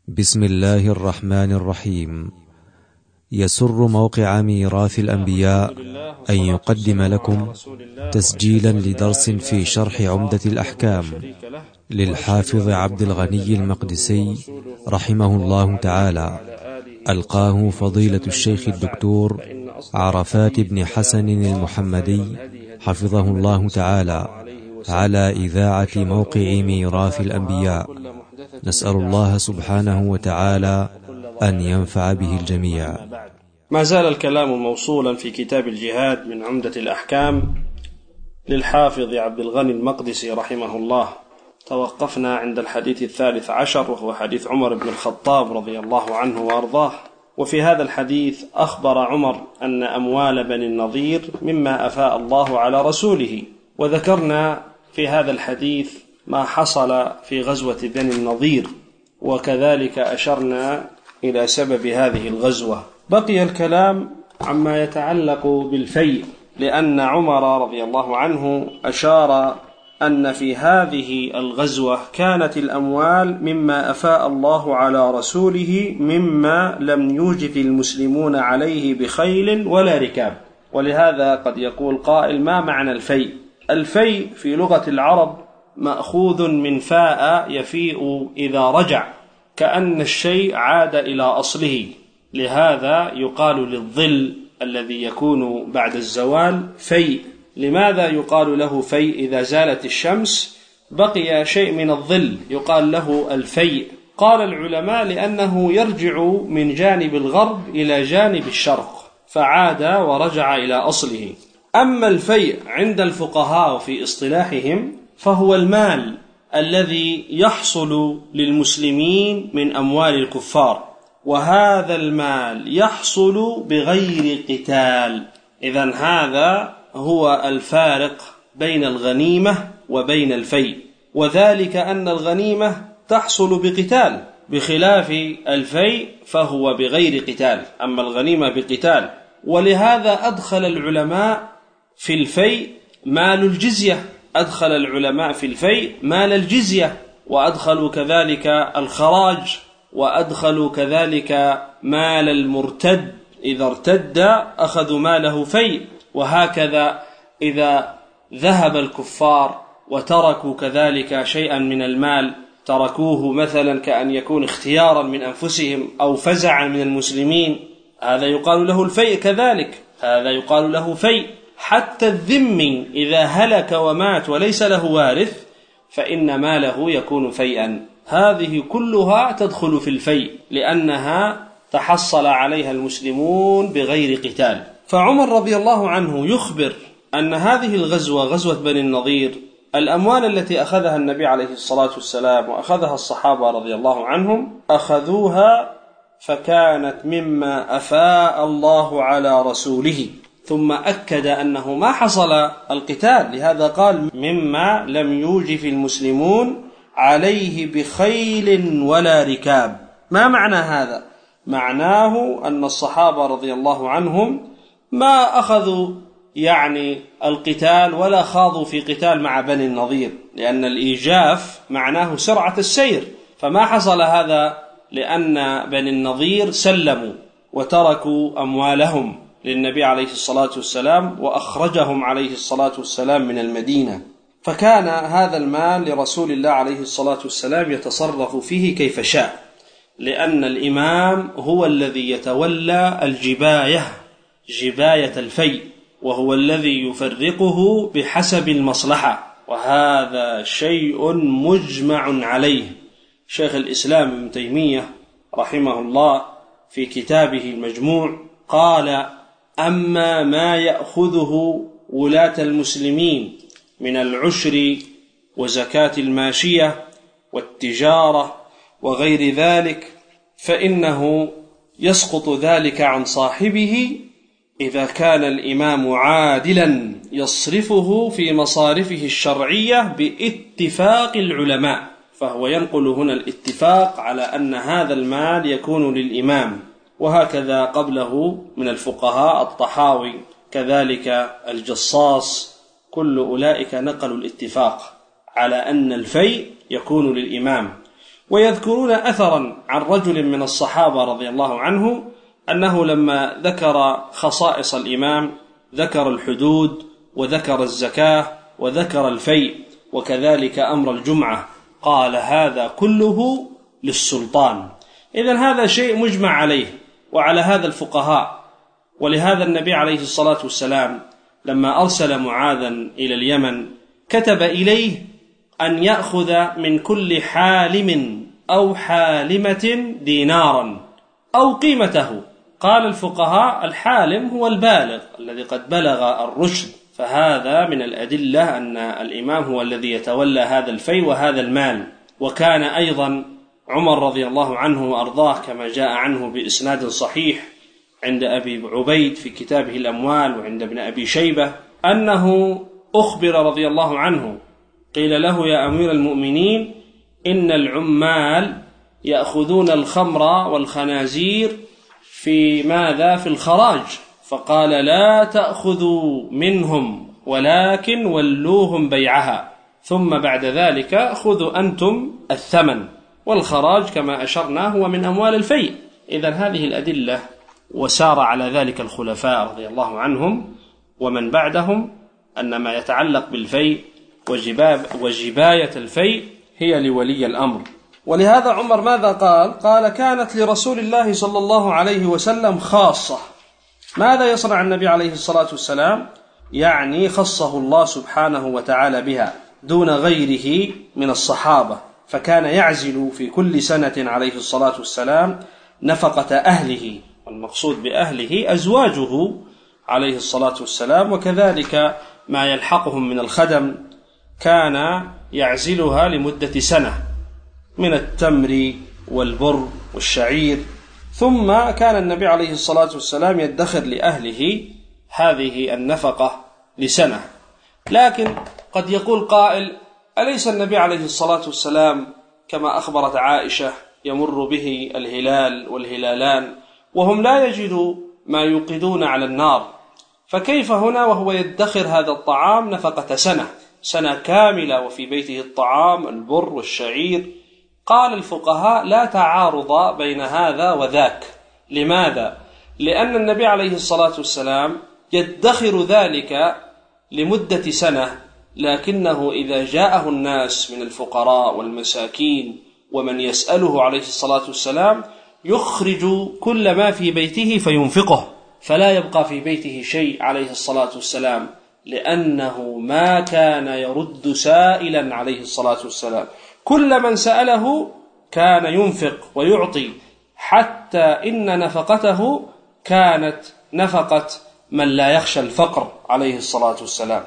بسم الله الرحمن الرحيم. يسر موقع ميراث الأنبياء أن يقدم لكم تسجيلا لدرس في شرح عمدة الأحكام للحافظ عبد الغني المقدسي رحمه الله تعالى، ألقاه فضيلة الشيخ الدكتور عرفات بن حسن المحمدي حفظه الله تعالى على إذاعة موقع ميراث الأنبياء. نسأل الله سبحانه وتعالى أن ينفع به الجميع. ما زال الكلام موصولا في كتاب الجهاد من عمدة الأحكام للحافظ عبد الغني المقدسي رحمه الله. توقفنا عند الحديث 13 وهو حديث عمر بن الخطاب رضي الله عنه وأرضاه. وفي هذا الحديث أخبر عمر أن أموال بني النضير مما أفاء الله على رسوله، وذكرنا في هذا الحديث ما حصل في غزوة بني النضير، وكذلك أشرنا إلى سبب هذه الغزوة. بقي الكلام عما يتعلق بالفيء، لأن عمر رضي الله عنه أشار أن في هذه الغزوة كانت الأموال مما أفاء الله على رسوله مما لم يوجف المسلمون عليه بخيل ولا ركاب. ولهذا قد يقول قائل: ما معنى الفيء؟ الفيء في لغة العرب مأخوذ من فاء يفيء إذا رجع، كأن الشيء عاد إلى أصله. لهذا يقال للظل الذي يكون بعد الزوال فيء. لماذا يقال له فيء؟ إذا زالت الشمس بقي شيء من الظل يقال له الفيء. قال العلماء: لأنه يرجع من جانب الغرب إلى جانب الشرق، فعاد ورجع إلى أصله. أما الفيء عند الفقهاء في اصطلاحهم فهو المال الذي يحصل للمسلمين من أموال الكفار، وهذا المال يحصل بغير قتال. إذن هذا هو الفارق بين الغنيمة وبين الفيء، وذلك أن الغنيمة تحصل بقتال، بخلاف الفيء فهو بغير قتال. أما الغنيمة بقتال. ولهذا أدخل العلماء في الفيء مال الجزية، أدخل العلماء في الفيء مال الجزية، وأدخلوا كذلك الخراج، وأدخلوا كذلك مال المرتد، إذا ارتد أخذوا ماله فيء. وهكذا إذا ذهب الكفار وتركوا كذلك شيئا من المال، تركوه مثلا كأن يكون اختيارا من أنفسهم أو فزعا من المسلمين، هذا يقال له الفيء كذلك، هذا يقال له فيء. حتى الذمي إذا هلك ومات وليس له وارث فإن ماله يكون فيئا. هذه كلها تدخل في الفيء لأنها تحصل عليها المسلمون بغير قتال. فعمر رضي الله عنه يخبر أن هذه الغزوة، غزوة بني النضير، الأموال التي أخذها النبي عليه الصلاة والسلام وأخذها الصحابة رضي الله عنهم أخذوها فكانت مما أفاء الله على رسوله. ثم أكد أنه ما حصل القتال، لهذا قال: مما لم يوجف المسلمون عليه بخيل ولا ركاب. ما معنى هذا؟ معناه أن الصحابة رضي الله عنهم ما أخذوا القتال ولا خاضوا في قتال مع بني النضير، لأن الإيجاف معناه سرعة السير، فما حصل هذا لأن بني النضير سلموا وتركوا أموالهم للنبي عليه الصلاة والسلام وأخرجهم عليه الصلاة والسلام من المدينة. فكان هذا المال لرسول الله عليه الصلاة والسلام يتصرف فيه كيف شاء، لأن الإمام هو الذي يتولى جباية الفيء، وهو الذي يفرقه بحسب المصلحة، وهذا شيء مجمع عليه. شيخ الإسلام ابن تيمية رحمه الله في كتابه المجموع قال: أما ما يأخذه ولاة المسلمين من العشر وزكاة الماشية والتجارة وغير ذلك فإنه يسقط ذلك عن صاحبه إذا كان الإمام عادلا يصرفه في مصارفه الشرعية باتفاق العلماء. فهو ينقل هنا الاتفاق على أن هذا المال يكون للإمام، وهكذا قبله من الفقهاء الطحاوي كذلك الجصاص، كل أولئك نقلوا الاتفاق على أن الفيء يكون للإمام. ويذكرون أثرا عن رجل من الصحابة رضي الله عنه أنه لما ذكر خصائص الإمام ذكر الحدود وذكر الزكاة وذكر الفيء وكذلك أمر الجمعة، قال هذا كله للسلطان. إذن هذا شيء مجمع عليه وعلى هذا الفقهاء. ولهذا النبي عليه الصلاة والسلام لما أرسل معاذا إلى اليمن كتب إليه أن يأخذ من كل حالم أو حالمة دينارا أو قيمته. قال الفقهاء الحالم هو البالغ الذي قد بلغ الرشد، فهذا من الأدلة أن الإمام هو الذي يتولى هذا الفيء وهذا المال. وكان أيضا عمر رضي الله عنه وأرضاه كما جاء عنه بإسناد صحيح عند أبي عبيد في كتابه الأموال وعند ابن أبي شيبة أنه أخبر رضي الله عنه قيل له يا أمير المؤمنين إن العمال يأخذون الخمر والخنازير في ماذا؟ في الخراج. فقال لا تأخذوا منهم ولكن ولوهم بيعها، ثم بعد ذلك خذوا أنتم الثمن، والخراج كما أشرنا هو من أموال الفيء. إذن هذه الأدلة وسار على ذلك الخلفاء رضي الله عنهم ومن بعدهم أن ما يتعلق بالفيء وجباية الفيء هي لولي الأمر. ولهذا عمر ماذا قال؟ قال كانت لرسول الله صلى الله عليه وسلم خاصة. ماذا يصنع النبي عليه الصلاة والسلام؟ يعني خصه الله سبحانه وتعالى بها دون غيره من الصحابة، فكان يعزل في كل سنة عليه الصلاة والسلام نفقة أهله، والمقصود بأهله أزواجه عليه الصلاة والسلام، وكذلك ما يلحقهم من الخدم كان يعزلها لمدة سنة من التمر والبر والشعير. ثم كان النبي عليه الصلاة والسلام يدخر لأهله هذه النفقة لسنة. لكن قد يقول قائل أليس النبي عليه الصلاة والسلام كما أخبرت عائشة يمر به الهلال والهلالان وهم لا يجدوا ما يوقدون على النار، فكيف هنا وهو يدخر هذا الطعام نفقة سنة كاملة وفي بيته الطعام البر والشعير؟ قال الفقهاء لا تعارض بين هذا وذاك. لماذا؟ لأن النبي عليه الصلاة والسلام يدخر ذلك لمدة سنة، لكنه إذا جاءه الناس من الفقراء والمساكين ومن يسأله عليه الصلاة والسلام يخرج كل ما في بيته فينفقه، فلا يبقى في بيته شيء عليه الصلاة والسلام، لأنه ما كان يرد سائلا عليه الصلاة والسلام، كل من سأله كان ينفق ويعطي، حتى إن نفقته كانت نفقة من لا يخشى الفقر عليه الصلاة والسلام.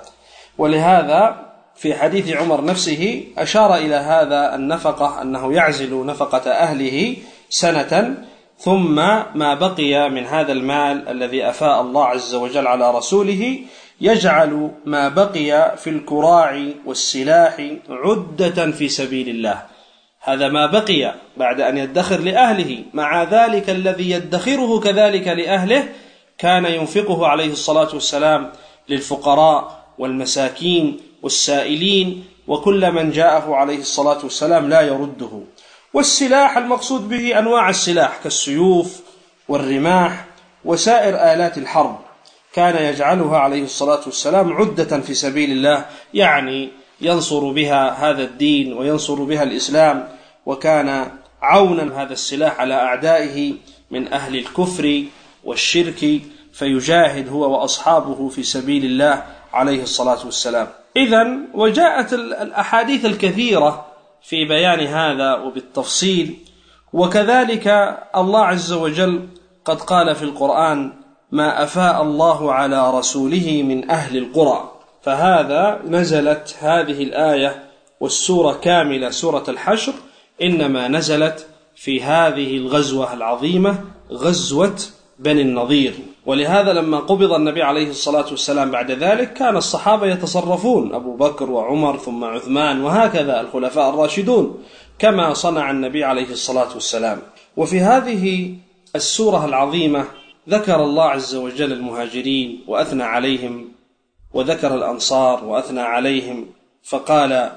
ولهذا في حديث عمر نفسه أشار إلى هذا النفقة أنه يعزل نفقة أهله سنة، ثم ما بقي من هذا المال الذي أفاء الله عز وجل على رسوله يجعل ما بقي في الكراع والسلاح عدة في سبيل الله. هذا ما بقي بعد أن يدخر لأهله، مع ذلك الذي يدخره كذلك لأهله كان ينفقه عليه الصلاة والسلام للفقراء والمساكين والسائلين وكل من جاءه عليه الصلاة والسلام لا يرده. والسلاح المقصود به أنواع السلاح كالسيوف والرماح وسائر آلات الحرب، كان يجعلها عليه الصلاة والسلام عدة في سبيل الله، يعني ينصر بها هذا الدين وينصر بها الإسلام، وكان عونا هذا السلاح على أعدائه من أهل الكفر والشرك، فيجاهد هو وأصحابه في سبيل الله عليه الصلاة والسلام. إذن وجاءت الأحاديث الكثيرة في بيان هذا وبالتفصيل، وكذلك الله عز وجل قد قال في القرآن ما أفاء الله على رسوله من أهل القرى، فهذا نزلت هذه الآية والسورة كاملة سورة الحشر إنما نزلت في هذه الغزوة العظيمة غزوة بني النضير. ولهذا لما قبض النبي عليه الصلاة والسلام بعد ذلك كان الصحابة يتصرفون، أبو بكر وعمر ثم عثمان وهكذا الخلفاء الراشدون كما صنع النبي عليه الصلاة والسلام. وفي هذه السورة العظيمة ذكر الله عز وجل المهاجرين وأثنى عليهم، وذكر الأنصار وأثنى عليهم، فقال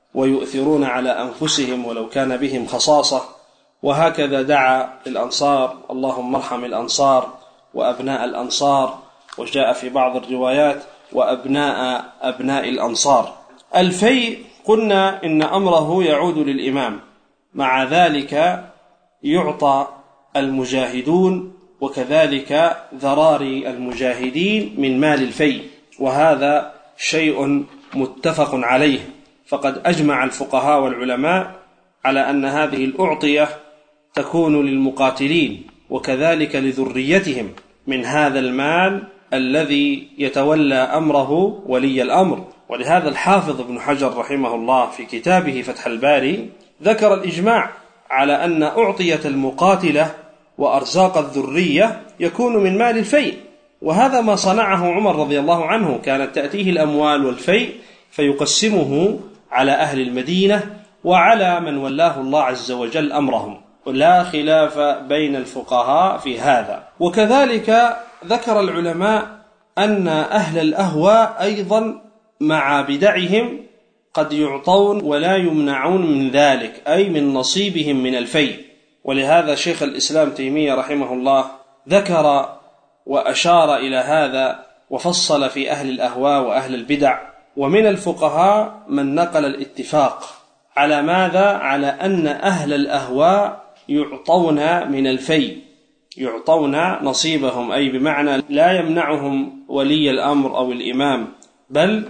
ويؤثرون على أنفسهم ولو كان بهم خصاصة. وهكذا دعا للأنصار: اللهم ارحم الأنصار وأبناء الأنصار، وجاء في بعض الروايات وأبناء أبناء الأنصار. الفيء قلنا إن أمره يعود للإمام، مع ذلك يعطى المجاهدون وكذلك ذراري المجاهدين من مال الفيء، وهذا شيء متفق عليه، فقد أجمع الفقهاء والعلماء على أن هذه الأعطية تكون للمقاتلين وكذلك لذريتهم من هذا المال الذي يتولى أمره ولي الأمر. ولهذا الحافظ ابن حجر رحمه الله في كتابه فتح الباري ذكر الإجماع على أن أعطية المقاتلة وأرزاق الذرية يكون من مال الفيء، وهذا ما صنعه عمر رضي الله عنه، كانت تأتيه الأموال والفيء فيقسمه على أهل المدينة وعلى من ولاه الله عز وجل أمرهم، ولا خلاف بين الفقهاء في هذا. وكذلك ذكر العلماء أن أهل الأهواء أيضا مع بدعهم قد يعطون ولا يمنعون من ذلك، أي من نصيبهم من الفيء. ولهذا شيخ الإسلام تيمية رحمه الله ذكر وأشار إلى هذا وفصل في أهل الأهواء وأهل البدع. ومن الفقهاء من نقل الاتفاق على ماذا؟ على أن أهل الأهواء يعطون من الفيء، يعطون نصيبهم، أي بمعنى لا يمنعهم ولي الأمر أو الإمام، بل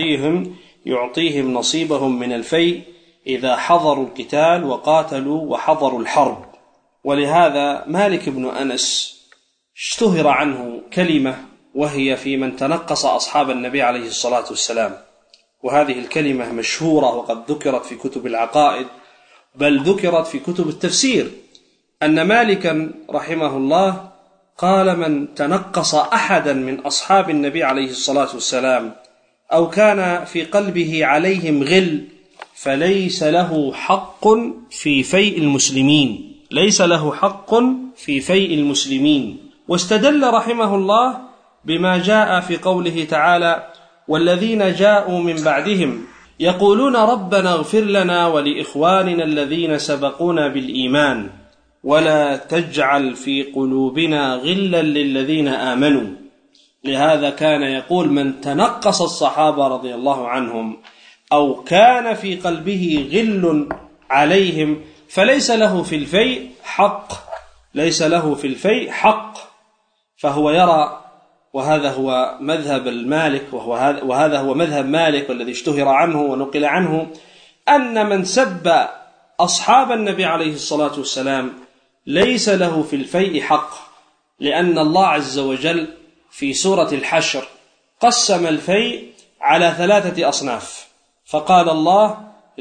يعطيهم نصيبهم من الفيء إذا حضروا القتال وقاتلوا وحضروا الحرب. ولهذا مالك بن أنس اشتهر عنه كلمة، وهي في من تنقص أصحاب النبي عليه الصلاة والسلام، وهذه الكلمة مشهورة وقد ذكرت في كتب العقائد، بل ذكرت في كتب التفسير، أن مالكا رحمه الله قال: من تنقص أحدا من أصحاب النبي عليه الصلاة والسلام أو كان في قلبه عليهم غل فليس له حق في فيء المسلمين، ليس له حق في فيء المسلمين. واستدل رحمه الله بما جاء في قوله تعالى: والذين جاءوا من بعدهم يقولون ربنا اغفر لنا ولإخواننا الذين سبقونا بالإيمان ولا تجعل في قلوبنا غلا للذين آمنوا. لهذا كان يقول: من تنقص الصحابة رضي الله عنهم أو كان في قلبه غل عليهم فليس له في الفيء حق، ليس له في الفيء حق. فهو يرى، وهذا هو مذهب المالك، وهذا هو مذهب مالك والذي اشتهر عنه ونقل عنه، أن من سب أصحاب النبي عليه الصلاة والسلام ليس له في الفيء حق، لأن الله عز وجل في سورة الحشر قسم الفيء على 3 أصناف، فقال الله: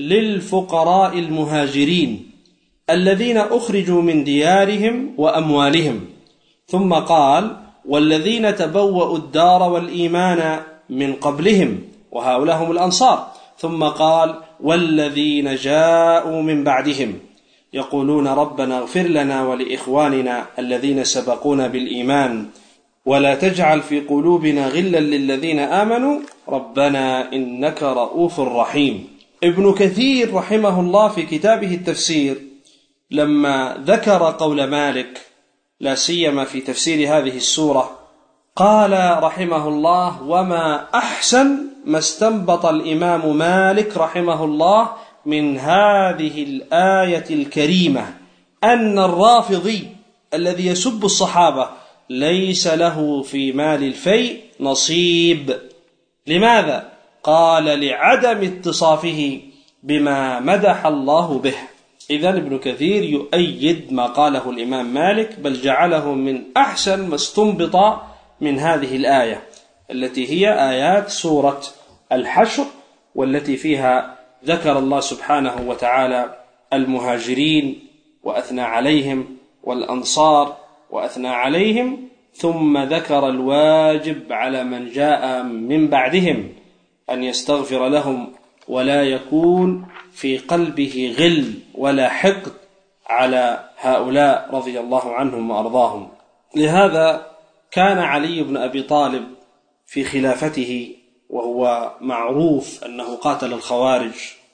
للفقراء المهاجرين الذين أخرجوا من ديارهم وأموالهم، ثم قال: والذين تبوأوا الدار والإيمان من قبلهم، وهؤلاء هم الأنصار، ثم قال: والذين جاءوا من بعدهم يقولون ربنا اغفر لنا ولإخواننا الذين سبقونا بالإيمان ولا تجعل في قلوبنا غلا للذين آمنوا ربنا إنك رؤوف رحيم. ابن كثير رحمه الله في كتابه التفسير لما ذكر قول مالك لا سيما في تفسير هذه السورة قال رحمه الله: وما أحسن ما استنبط الإمام مالك رحمه الله من هذه الآية الكريمة أن الرافضي الذي يسب الصحابة ليس له في مال الفيء نصيب. لماذا؟ قال: لعدم اتصافه بما مدح الله به. إذن ابن كثير يؤيد ما قاله الإمام مالك، بل جعله من أحسن ما استنبط من هذه الآية التي هي آيات سورة الحشر، والتي فيها ذكر الله سبحانه وتعالى المهاجرين وأثنى عليهم، والأنصار وأثنى عليهم، ثم ذكر الواجب على من جاء من بعدهم أن يستغفر لهم ولا يكون في قلبه غل ولا حقد على هؤلاء رضي الله عنهم وأرضاهم. لهذا كان علي بن أبي طالب في خلافته، وهو معروف أنه قاتل الخوارج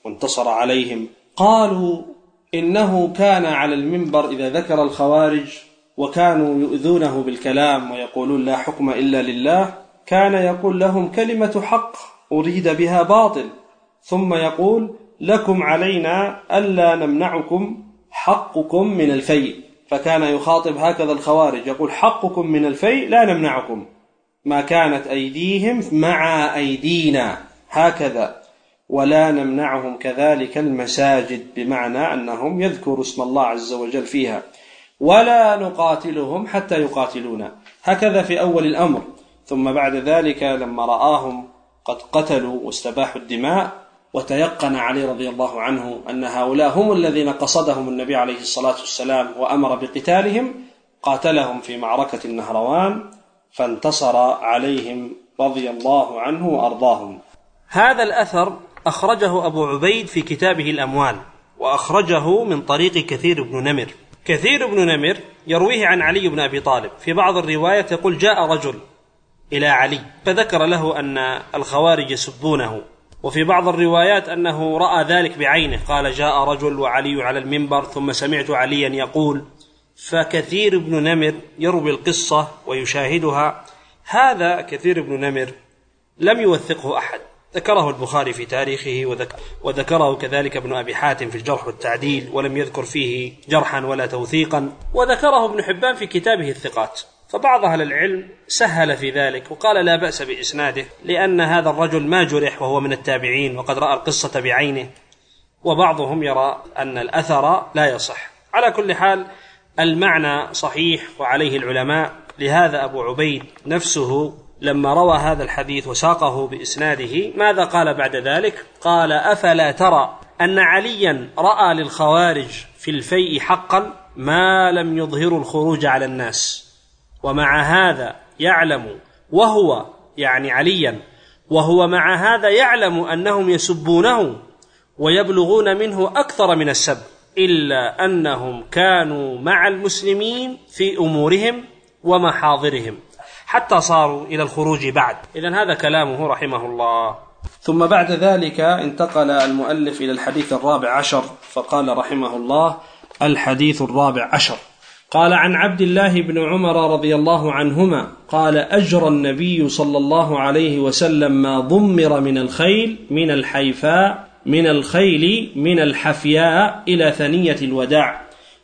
وانتصر عليهم. قالوا إنه كان على المنبر إذا ذكر الخوارج وكانوا يؤذونه بالكلام ويقولون لا حكم إلا لله، كان يقول لهم كلمة حق أريد بها باطل، ثم يقول لكم علينا ألا نمنعكم حقكم من الفيء. فكان يخاطب هكذا الخوارج، يقول حقكم من الفيء لا نمنعكم، ما كانت أيديهم مع أيدينا هكذا، ولا نمنعهم كذلك المساجد، بمعنى أنهم يذكروا اسم الله عز وجل فيها، ولا نقاتلهم حتى يقاتلونا، هكذا في أول الأمر. ثم بعد ذلك لما رآهم قد قتلوا واستباحوا الدماء، وتيقن علي رضي الله عنه أن هؤلاء هم الذين قصدهم النبي عليه الصلاة والسلام وأمر بقتالهم، قاتلهم في معركة النهروان فانتصر عليهم رضي الله عنه وأرضاهم. هذا الأثر أخرجه أبو عبيد في كتابه الأموال، وأخرجه من طريق كثير بن نمر. كثير بن نمر يرويه عن علي بن أبي طالب، في بعض الروايات يقول جاء رجل إلى علي فذكر له أن الخوارج يسبونه، وفي بعض الروايات أنه رأى ذلك بعينه، قال جاء رجل وعلي على المنبر ثم سمعت عليا يقول. فكثير بن نمر يروي القصة ويشاهدها. هذا كثير بن نمر لم يوثقه أحد، ذكره البخاري في تاريخه وذكره كذلك ابن أبي حاتم في الجرح والتعديل، ولم يذكر فيه جرحا ولا توثيقا، وذكره ابن حبان في كتابه الثقات. فبعض أهل العلم سهل في ذلك وقال لا بأس بإسناده، لأن هذا الرجل ما جرح وهو من التابعين وقد رأى القصة بعينه، وبعضهم يرى أن الأثر لا يصح. على كل حال المعنى صحيح وعليه العلماء. لهذا أبو عبيد نفسه لما روى هذا الحديث وساقه بإسناده ماذا قال بعد ذلك؟ قال أفلا ترى أن عليا رأى للخوارج في الفيء حقا ما لم يظهروا الخروج على الناس، ومع هذا يعلم، وهو يعني عليا، وهو مع هذا يعلم أنهم يسبونه ويبلغون منه أكثر من السب، إلا أنهم كانوا مع المسلمين في أمورهم ومحاضرهم حتى صاروا إلى الخروج بعد. إذن هذا كلامه رحمه الله. ثم بعد ذلك انتقل المؤلف إلى الحديث 14، فقال رحمه الله: الحديث 14. قال عن عبد الله بن عمر رضي الله عنهما قال: أجرى النبي صلى الله عليه وسلم ما ضمر من الخيل من الحيفاء من الحفياء إلى ثنية الوداع،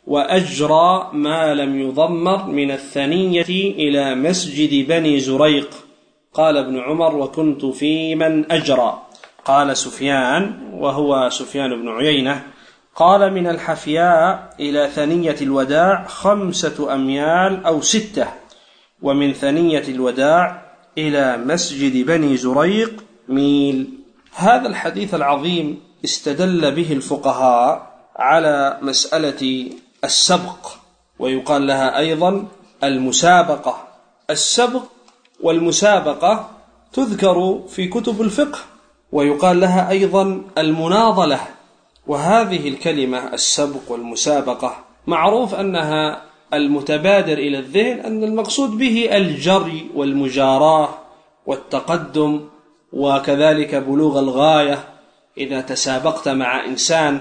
وأجرى ما لم يضمر من الثنية إلى مسجد بني زريق. قال ابن عمر: وكنت في من أجرى. قال سفيان وهو سفيان بن عيينة: قال من الحفياء إلى ثنية الوداع 5 أميال أو 6، ومن ثنية الوداع إلى مسجد بني زريق ميل. هذا الحديث العظيم استدل به الفقهاء على مسألة السبق، ويقال لها أيضا المسابقة. السبق والمسابقة تذكر في كتب الفقه، ويقال لها أيضا المناضلة. وهذه الكلمة السبق والمسابقة معروف أنها المتبادر إلى الذهن أن المقصود به الجري والمجاراة والتقدم، وكذلك بلوغ الغاية. إذا تسابقت مع إنسان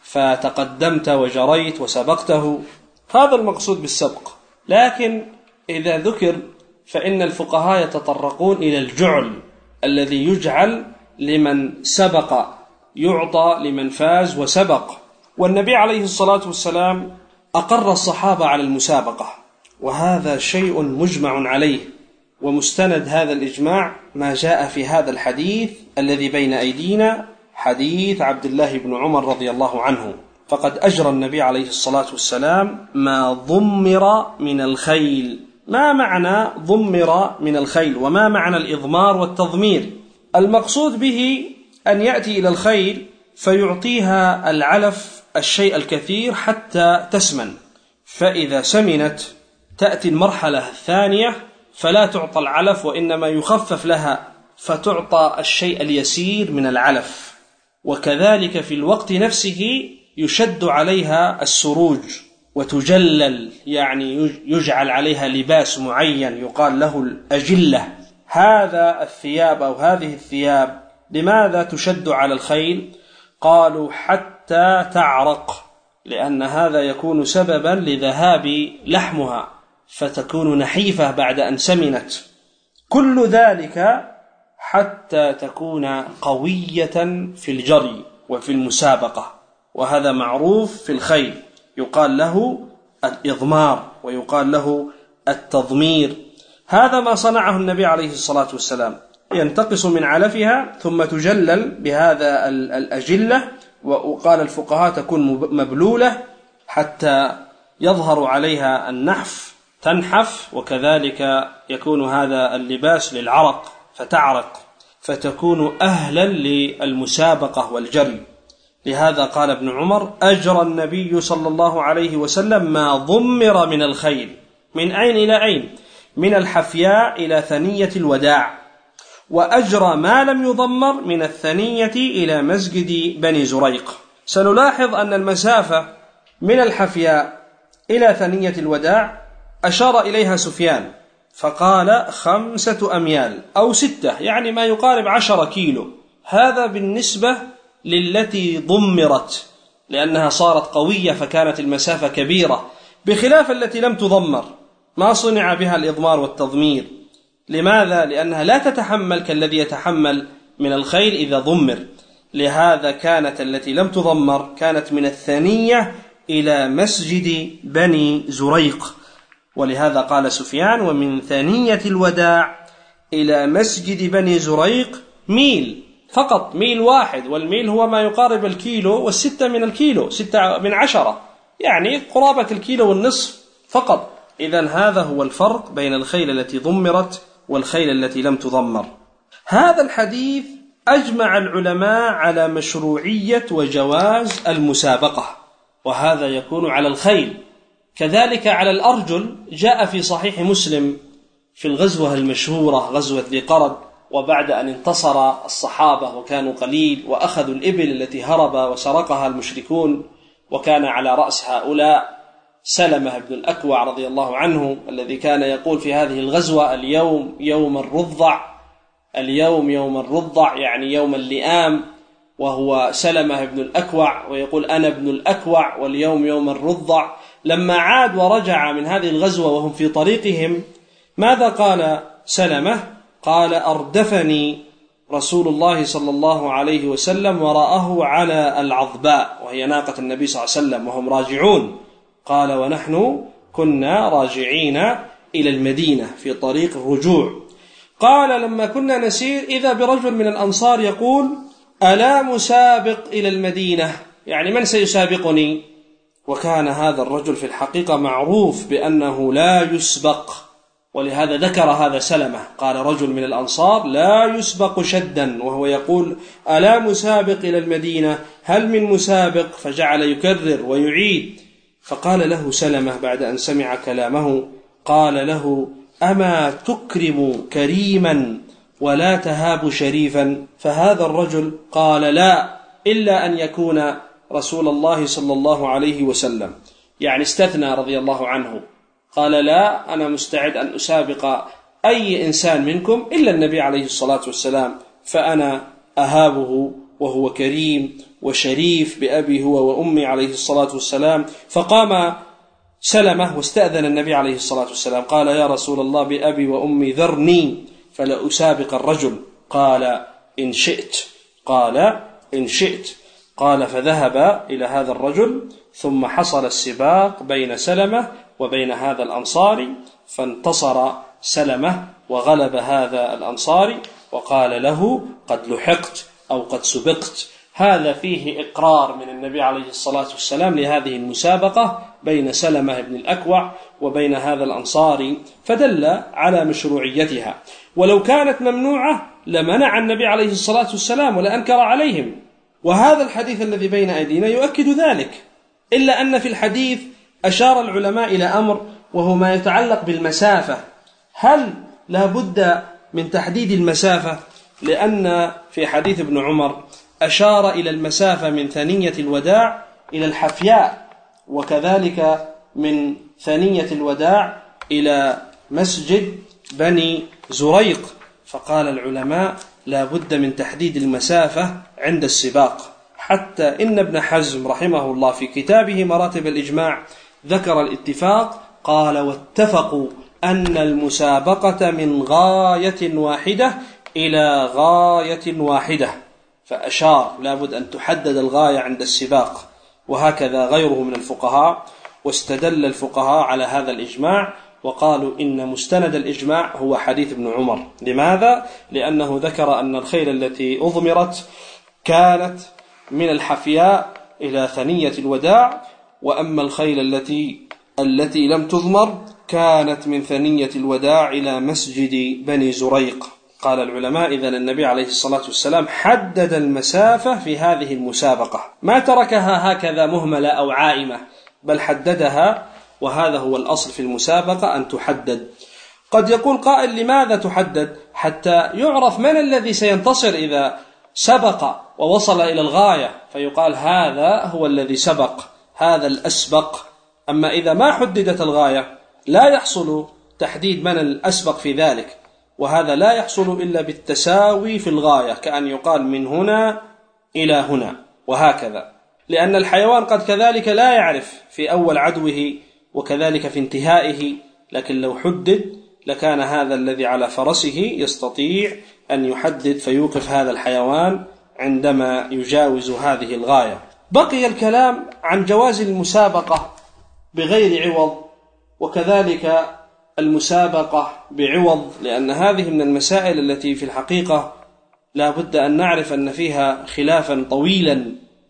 فتقدمت وجريت وسبقته، هذا المقصود بالسبق. لكن إذا ذكر فإن الفقهاء يتطرقون إلى الجعل الذي يجعل لمن سبق، يعطى لمن فاز وسبق. والنبي عليه الصلاة والسلام أقر الصحابة على المسابقة، وهذا شيء مجمع عليه، ومستند هذا الإجماع ما جاء في هذا الحديث الذي بين أيدينا، حديث عبد الله بن عمر رضي الله عنه. فقد أجرى النبي عليه الصلاة والسلام ما ضمر من الخيل. ما معنى ضمر من الخيل؟ وما معنى الإضمار والتضمير؟ المقصود به أن يأتي إلى الخيل فيعطيها العلف الشيء الكثير حتى تسمن، فإذا سمنت تأتي المرحلة الثانية فلا تعطى العلف، وإنما يخفف لها فتعطى الشيء اليسير من العلف. وكذلك في الوقت نفسه يشد عليها السروج وتجلل، يعني يجعل عليها لباس معين يقال له الأجلة. هذا الثياب أو هذه الثياب لماذا تشد على الخيل؟ قالوا حتى تعرق، لأن هذا يكون سببا لذهاب لحمها فتكون نحيفة بعد أن سمنت. كل ذلك حتى تكون قوية في الجري وفي المسابقة، وهذا معروف في الخيل، يقال له الإضمار ويقال له التضمير. هذا ما صنعه النبي عليه الصلاة والسلام، ينتقص من علفها ثم تجلل بهذا الأجلة، وقال الفقهاء تكون مبلولة حتى يظهر عليها النحف، تنحف، وكذلك يكون هذا اللباس للعرق فتعرق فتكون أهلا للمسابقة والجري. لهذا قال ابن عمر: أجرى النبي صلى الله عليه وسلم ما ضمر من الخيل. من أين إلى أين؟ من الحفياء إلى ثنية الوداع. وأجرى ما لم يضمر من الثنية إلى مسجد بني زريق. سنلاحظ أن المسافة من الحفياء إلى ثنية الوداع أشار إليها سفيان فقال 5 أميال أو 6، يعني ما يقارب 10 كيلو. هذا بالنسبة للتي ضمرت، لأنها صارت قوية فكانت المسافة كبيرة، بخلاف التي لم تضمر ما صنع بها الإضمار والتضمير. لماذا؟ لأنها لا تتحمل كالذي يتحمل من الخيل إذا ضمر. لهذا كانت التي لم تضمر كانت من الثنية إلى مسجد بني زريق، ولهذا قال سفيان: ومن ثنية الوداع إلى مسجد بني زريق ميل فقط، ميل واحد، والميل هو ما يقارب الكيلو و6 من الكيلو، 6 من 10، يعني قرابة الكيلو والنصف فقط. إذن هذا هو الفرق بين الخيل التي ضمرت والخيل التي لم تضمر. هذا الحديث أجمع العلماء على مشروعية وجواز المسابقة، وهذا يكون على الخيل. كذلك على الأرجل جاء في صحيح مسلم في الغزوة المشهورة غزوة ذي قرد، وبعد أن انتصر الصحابة وكانوا قليل وأخذوا الإبل التي هرب وسرقها المشركون، وكان على رأس هؤلاء سلمة بن الأكوع رضي الله عنه، الذي كان يقول في هذه الغزوة: اليوم يوم الرضع، اليوم يوم الرضع، يعني يوم اللئام، وهو سلمة بن الأكوع، ويقول: أنا ابن الأكوع واليوم يوم الرضع. لما عاد ورجع من هذه الغزوة وهم في طريقهم، ماذا قال سلمة؟ قال: أردفني رسول الله صلى الله عليه وسلم وراءه على العظباء، وهي ناقة النبي صلى الله عليه وسلم، وهم راجعون. قال: ونحن كنا راجعين إلى المدينة في طريق الرجوع. قال: لما كنا نسير إذا برجل من الأنصار يقول: ألا مسابق إلى المدينة، يعني من سيسابقني؟ وكان هذا الرجل في الحقيقة معروف بأنه لا يسبق، ولهذا ذكر هذا سلمة، قال: رجل من الأنصار لا يسبق شدا، وهو يقول: ألا مسابق إلى المدينة، هل من مسابق؟ فجعل يكرر ويعيد. فقال له سلمة بعد أن سمع كلامه، قال له: أما تكرم كريما ولا تهاب شريفا؟ فهذا الرجل قال: لا، إلا أن يكون رسول الله صلى الله عليه وسلم، يعني استثنى رضي الله عنه، قال: لا، أنا مستعد أن أسابق أي إنسان منكم إلا النبي عليه الصلاة والسلام، فأنا أهابه وهو كريم وشريف بأبي هو وأمي عليه الصلاة والسلام. فقام سلمة واستأذن النبي عليه الصلاة والسلام، قال: يا رسول الله، بأبي وأمي ذرني فلا أسابق الرجل. قال: إن شئت. قال: إن شئت. قال: فذهب إلى هذا الرجل، ثم حصل السباق بين سلمة وبين هذا الأنصاري، فانتصر سلمة وغلب هذا الأنصاري، وقال له: قد لحقت أو قد سبقت. هذا فيه إقرار من النبي عليه الصلاة والسلام لهذه المسابقة بين سلمة بن الأكوع وبين هذا الأنصاري، فدل على مشروعيتها. ولو كانت ممنوعة لمنع النبي عليه الصلاة والسلام ولا أنكر عليهم، وهذا الحديث الذي بين أيدينا يؤكد ذلك. إلا أن في الحديث أشار العلماء إلى أمر، وهو ما يتعلق بالمسافة. هل لا بد من تحديد المسافة؟ لأن في حديث ابن عمر أشار إلى المسافة من ثنية الوداع إلى الحفياء، وكذلك من ثنية الوداع إلى مسجد بني زريق. فقال العلماء: لا بد من تحديد المسافة عند السباق حتى إن ابن حزم رحمه الله في كتابه مراتب الإجماع ذكر الاتفاق، قال: واتفقوا أن المسابقة من غاية واحدة إلى غاية واحدة، فأشار لابد أن تحدد الغاية عند السباق، وهكذا غيره من الفقهاء. واستدل الفقهاء على هذا الإجماع وقالوا إن مستند الإجماع هو حديث ابن عمر. لماذا؟ لأنه ذكر أن الخيل التي أضمرت كانت من الحفياء إلى ثنية الوداع، وأما الخيل التي لم تضمر كانت من ثنية الوداع إلى مسجد بني زريق. قال العلماء: إذن النبي عليه الصلاة والسلام حدد المسافة في هذه المسابقة، ما تركها هكذا مهملة أو عائمة، بل حددها، وهذا هو الأصل في المسابقة أن تحدد. قد يقول قائل: لماذا تحدد؟ حتى يعرف من الذي سينتصر إذا سبق ووصل إلى الغاية، فيقال هذا هو الذي سبق، هذا الأسبق. أما إذا ما حددت الغاية لا يحصل تحديد من الأسبق في ذلك، وهذا لا يحصل إلا بالتساوي في الغاية، كأن يقال من هنا إلى هنا وهكذا، لأن الحيوان قد كذلك لا يعرف في أول عدوه وكذلك في انتهائه، لكن لو حدد لكان هذا الذي على فرسه يستطيع أن يحدد فيوقف هذا الحيوان عندما يجاوز هذه الغاية. بقي الكلام عن جواز المسابقة بغير عوض، وكذلك المسابقة بعوض، لأن هذه من المسائل التي في الحقيقة لا بد أن نعرف أن فيها خلافا طويلا،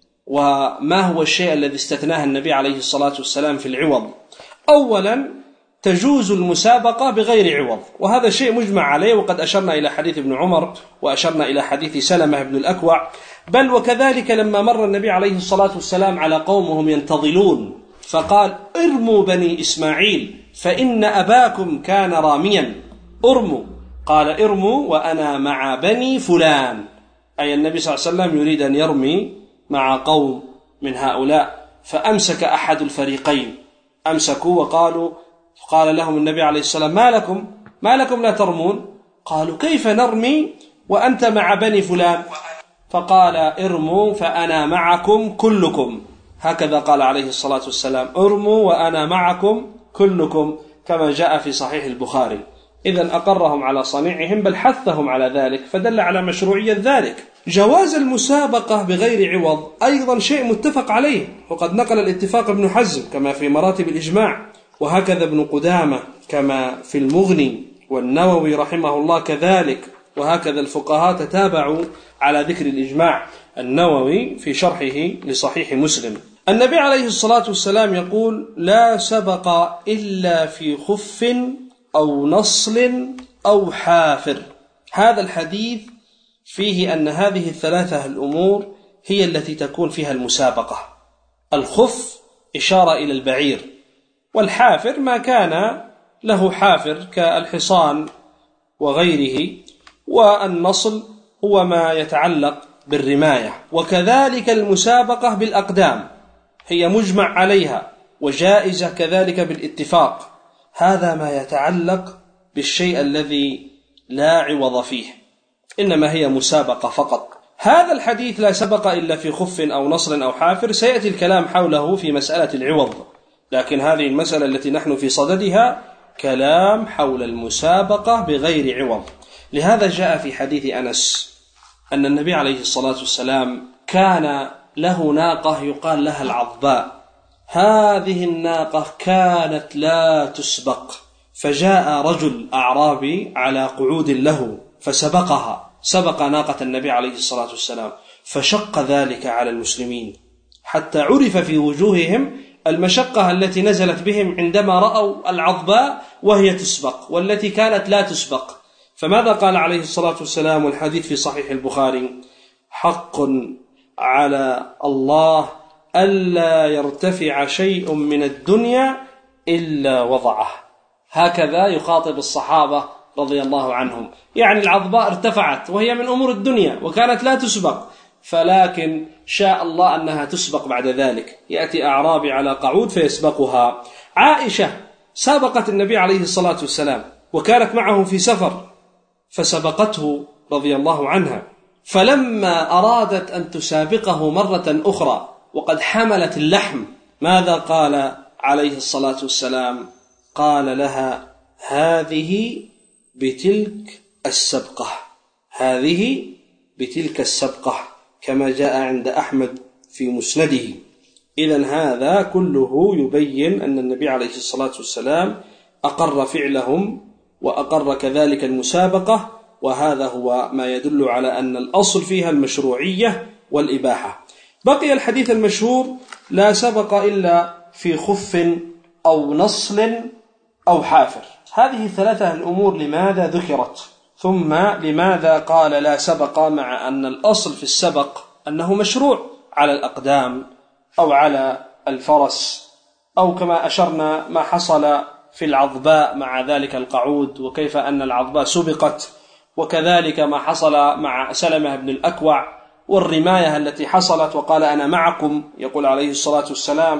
وما هو الشيء الذي استثناه النبي عليه الصلاة والسلام في العوض. أولا تجوز المسابقة بغير عوض، وهذا شيء مجمع عليه، وقد أشرنا إلى حديث ابن عمر وأشرنا إلى حديث سلمة بن الأكوع، بل وكذلك لما مر النبي عليه الصلاة والسلام على قومهم ينتظلون فقال: ارموا بني إسماعيل فإن أباكم كان راميا. ارموا، قال: ارموا وأنا مع بني فلان، أي النبي صلى الله عليه وسلم يريد أن يرمي مع قوم من هؤلاء. فأمسك أحد الفريقين، أمسكوا وقالوا، قال لهم النبي عليه السلام: ما لكم لا ترمون؟ قالوا: كيف نرمي وأنت مع بني فلان؟ فقال: ارموا فأنا معكم كلكم، هكذا قال عليه الصلاة والسلام: ارموا وأنا معكم كلكم، كما جاء في صحيح البخاري. إذن أقرهم على صنيعهم، بل حثهم على ذلك، فدل على مشروعية ذلك. جواز المسابقة بغير عوض أيضا شيء متفق عليه، وقد نقل الاتفاق ابن حزم كما في مراتب الإجماع، وهكذا ابن قدامة كما في المغني، والنووي رحمه الله كذلك، وهكذا الفقهاء تتابعوا على ذكر الإجماع. النووي في شرحه لصحيح مسلم، النبي عليه الصلاة والسلام يقول: لا سبق إلا في خف أو نصل أو حافر. هذا الحديث فيه أن هذه الثلاثة الأمور هي التي تكون فيها المسابقة. الخف إشارة إلى البعير، والحافر ما كان له حافر كالحصان وغيره، والنصل هو ما يتعلق بالرماية. وكذلك المسابقة بالأقدام هي مجمع عليها وجائزة كذلك بالاتفاق، هذا ما يتعلق بالشيء الذي لا عوض فيه، إنما هي مسابقة فقط. هذا الحديث لا سبق إلا في خف أو نصر أو حافر سيأتي الكلام حوله في مسألة العوض، لكن هذه المسألة التي نحن في صددها كلام حول المسابقة بغير عوض. لهذا جاء في حديث أنس أن النبي عليه الصلاة والسلام كان له ناقة يقال لها العضباء، هذه الناقة كانت لا تسبق، فجاء رجل أعرابي على قعود له فسبقها، سبق ناقة النبي عليه الصلاة والسلام، فشق ذلك على المسلمين حتى عرف في وجوههم المشقة التي نزلت بهم عندما رأوا العضباء وهي تسبق والتي كانت لا تسبق. فماذا قال عليه الصلاة والسلام، والحديث في صحيح البخاري: حق على الله ألا يرتفع شيء من الدنيا إلا وضعه. هكذا يخاطب الصحابة رضي الله عنهم، يعني العضباء ارتفعت وهي من أمور الدنيا وكانت لا تسبق، فلكن شاء الله أنها تسبق بعد ذلك، يأتي أعرابي على قعود فيسبقها. عائشة سابقت النبي عليه الصلاة والسلام وكانت معه في سفر، فسبقته رضي الله عنها، فلما أرادت أن تسابقه مرة أخرى وقد حملت اللحم، ماذا قال عليه الصلاة والسلام؟ قال لها: هذه بتلك السبقة، هذه بتلك السبقة، كما جاء عند أحمد في مسنده. إذن هذا كله يبين أن النبي عليه الصلاة والسلام أقر فعلهم وأقر كذلك المسابقة، وهذا هو ما يدل على أن الأصل فيها المشروعية والإباحة. بقي الحديث المشهور: لا سبق إلا في خف أو نصل أو حافر. هذه ثلاثة الأمور لماذا ذكرت؟ ثم لماذا قال لا سبق، مع أن الأصل في السبق أنه مشروع على الأقدام أو على الفرس، أو كما أشرنا ما حصل في العضباء مع ذلك القعود، وكيف أن العضباء سبقت، وكذلك ما حصل مع سلمة بن الأكوع، والرماية التي حصلت وقال أنا معكم، يقول عليه الصلاة والسلام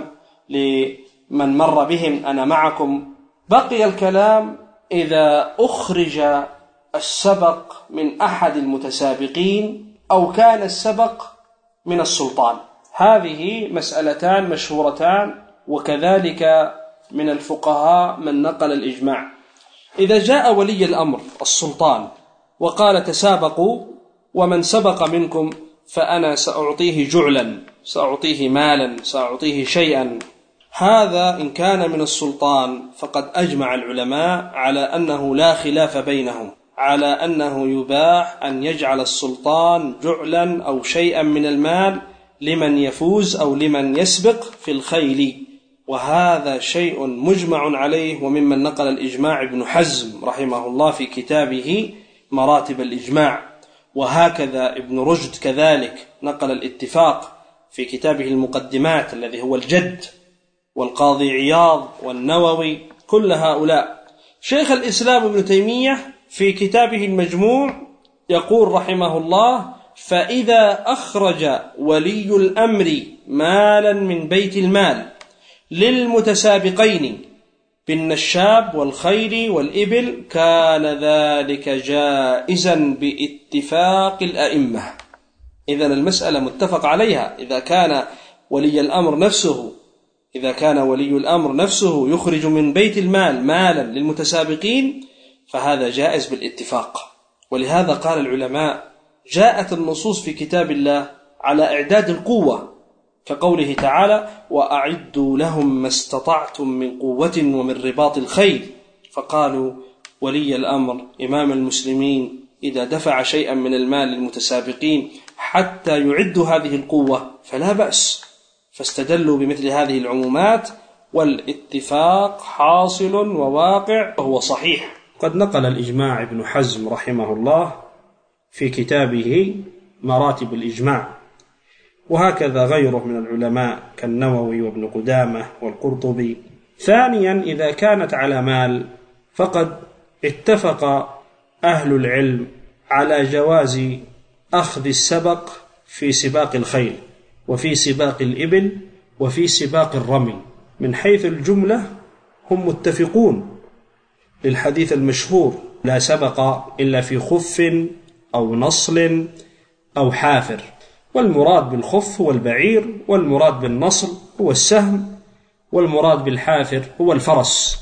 لمن مر بهم أنا معكم. بقي الكلام إذا أخرج السبق من أحد المتسابقين أو كان السبق من السلطان. هذه مسألتان مشهورتان، وكذلك من الفقهاء من نقل الإجماع. إذا جاء ولي الأمر السلطان وقال تسابقوا، ومن سبق منكم فأنا سأعطيه جعلا، سأعطيه مالا، سأعطيه شيئا، هذا إن كان من السلطان فقد أجمع العلماء على أنه لا خلاف بينهم على أنه يباح أن يجعل السلطان جعلا أو شيئا من المال لمن يفوز أو لمن يسبق في الخيل، وهذا شيء مجمع عليه، وممن نقل الإجماع ابن حزم رحمه الله في كتابه مراتب الإجماع، وهكذا ابن رشد كذلك نقل الاتفاق في كتابه المقدمات الذي هو الجد، والقاضي عياض والنووي، كل هؤلاء. شيخ الإسلام ابن تيمية في كتابه المجموع يقول رحمه الله: فإذا أخرج ولي الأمر مالا من بيت المال للمتسابقين بالنشاب والخيل والإبل كان ذلك جائزا باتفاق الأئمة. إذن المسألة متفق عليها. إذا كان ولي الأمر نفسه يخرج من بيت المال مالا للمتسابقين فهذا جائز بالاتفاق. ولهذا قال العلماء: جاءت النصوص في كتاب الله على إعداد القوة، كقوله تعالى: وأعدوا لهم ما استطعتم من قوة ومن رباط الخيل، فقالوا ولي الأمر إمام المسلمين إذا دفع شيئا من المال للمتسابقين حتى يعدوا هذه القوة فلا بأس، فاستدلوا بمثل هذه العمومات، والاتفاق حاصل وواقع وهو صحيح. قد نقل الإجماع ابن حزم رحمه الله في كتابه مراتب الإجماع، وهكذا غيره من العلماء كالنووي وابن قدامة والقرطبي. ثانيا، إذا كانت على مال فقد اتفق أهل العلم على جواز أخذ السبق في سباق الخيل وفي سباق الإبل وفي سباق الرمي. من حيث الجملة هم متفقون للحديث المشهور: لا سبق إلا في خف أو نصل أو حافر. والمراد بالخف هو البعير، والمراد بالنصل هو السهم، والمراد بالحافر هو الفرس.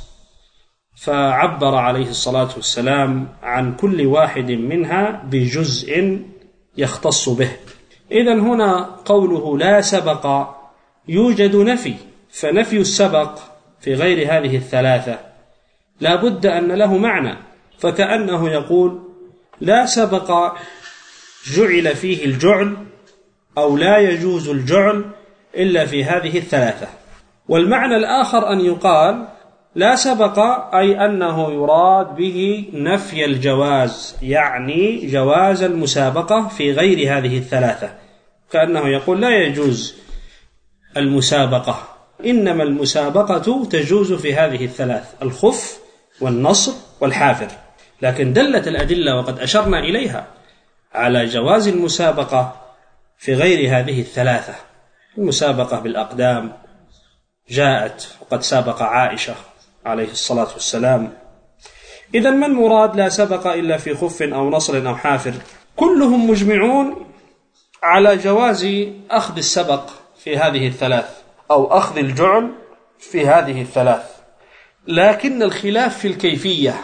فعبر عليه الصلاة والسلام عن كل واحد منها بجزء يختص به. إذن هنا قوله لا سبق يوجد نفي، فنفي السبق في غير هذه الثلاثة لا بد أن له معنى، فكأنه يقول لا سبق جعل فيه الجعل أو لا يجوز الجعل إلا في هذه الثلاثة. والمعنى الآخر أن يقال لا سبق أي أنه يراد به نفي الجواز، يعني جواز المسابقة في غير هذه الثلاثة، كأنه يقول لا يجوز المسابقة، إنما المسابقة تجوز في هذه الثلاث: الخف والنصر والحافر. لكن دلت الأدلة وقد أشرنا إليها على جواز المسابقة في غير هذه الثلاثة. المسابقة بالأقدام جاءت وقد سابق عائشة عليه الصلاة والسلام. إذن ما المراد لا سبق إلا في خف أو نصر أو حافر؟ كلهم مجمعون على جواز أخذ السبق في هذه الثلاث أو أخذ الجعل في هذه الثلاث، لكن الخلاف في الكيفية،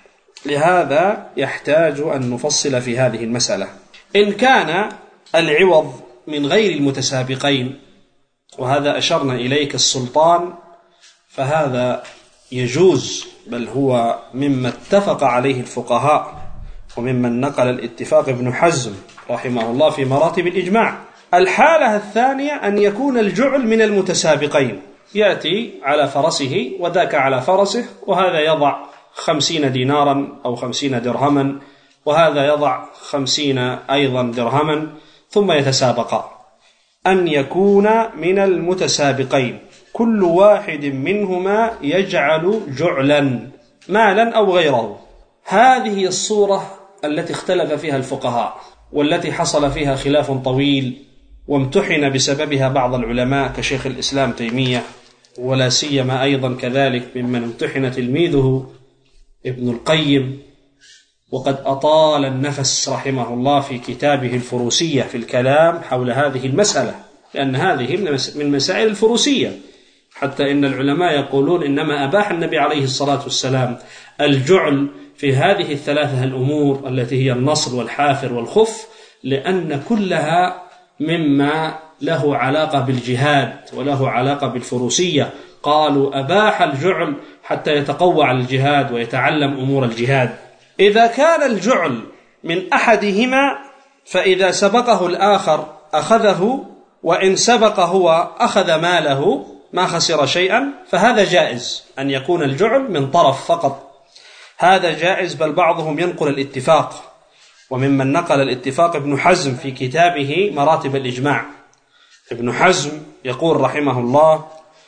لهذا يحتاج أن نفصل في هذه المسألة. إن كان العوض من غير المتسابقين، وهذا أشرنا إليك السلطان، فهذا يجوز، بل هو مما اتفق عليه الفقهاء وممن نقل الاتفاق ابن حزم رحمه الله في مراتب الإجماع. الحالة الثانية أن يكون الجعل من المتسابقين، يأتي على فرسه وذاك على فرسه، وهذا يضع 50 دينارا أو 50 درهما، وهذا يضع 50 أيضا درهما، ثم يتسابقا. أن يكون من المتسابقين كل واحد منهما يجعل جعلا مالا أو غيره. هذه الصورة التي اختلف فيها الفقهاء، والتي حصل فيها خلاف طويل وامتحن بسببها بعض العلماء كشيخ الإسلام تيمية، ولا سيما أيضا كذلك ممن امتحن تلميذه ابن القيم، وقد أطال النفس رحمه الله في كتابه الفروسية في الكلام حول هذه المسألة، لأن هذه من مسائل الفروسية، حتى إن العلماء يقولون إنما أباح النبي عليه الصلاة والسلام الجعل في هذه الثلاثة الأمور التي هي النصر والحافر والخف، لأن كلها مما له علاقة بالجهاد وله علاقة بالفروسية. قالوا أباح الجعل حتى يتقوى على الجهاد ويتعلم أمور الجهاد. إذا كان الجعل من أحدهما فإذا سبقه الآخر أخذه، وإن سبق هو أخذ ماله ما خسر شيئا، فهذا جائز أن يكون الجعل من طرف فقط، هذا جائز. بل بعضهم ينقل الاتفاق، وممن نقل الاتفاق ابن حزم في كتابه مراتب الإجماع. ابن حزم يقول رحمه الله: